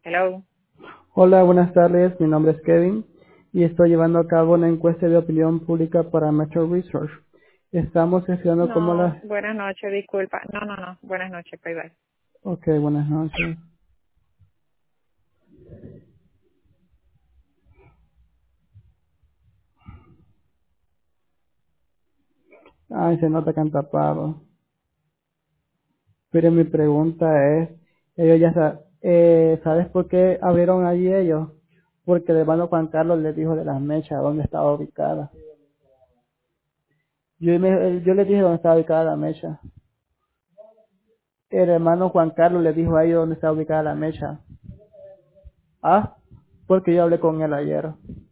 Hello. Hola, buenas tardes. Mi nombre es Kevin y estoy llevando a cabo una encuesta de opinión pública para Metro Research. Estamos gestionando como No, las... buenas noches, disculpa. No. Buenas noches, bye bye. Ok, buenas noches. Ay, se nota que han tapado. Pero mi pregunta es, ¿sabes por qué abrieron allí ellos? Porque el hermano Juan Carlos les dijo de las mechas dónde estaba ubicada. Yo les dije dónde estaba ubicada la mecha. El hermano Juan Carlos le dijo a ellos dónde estaba ubicada la mecha. Ah, porque yo hablé con él ayer.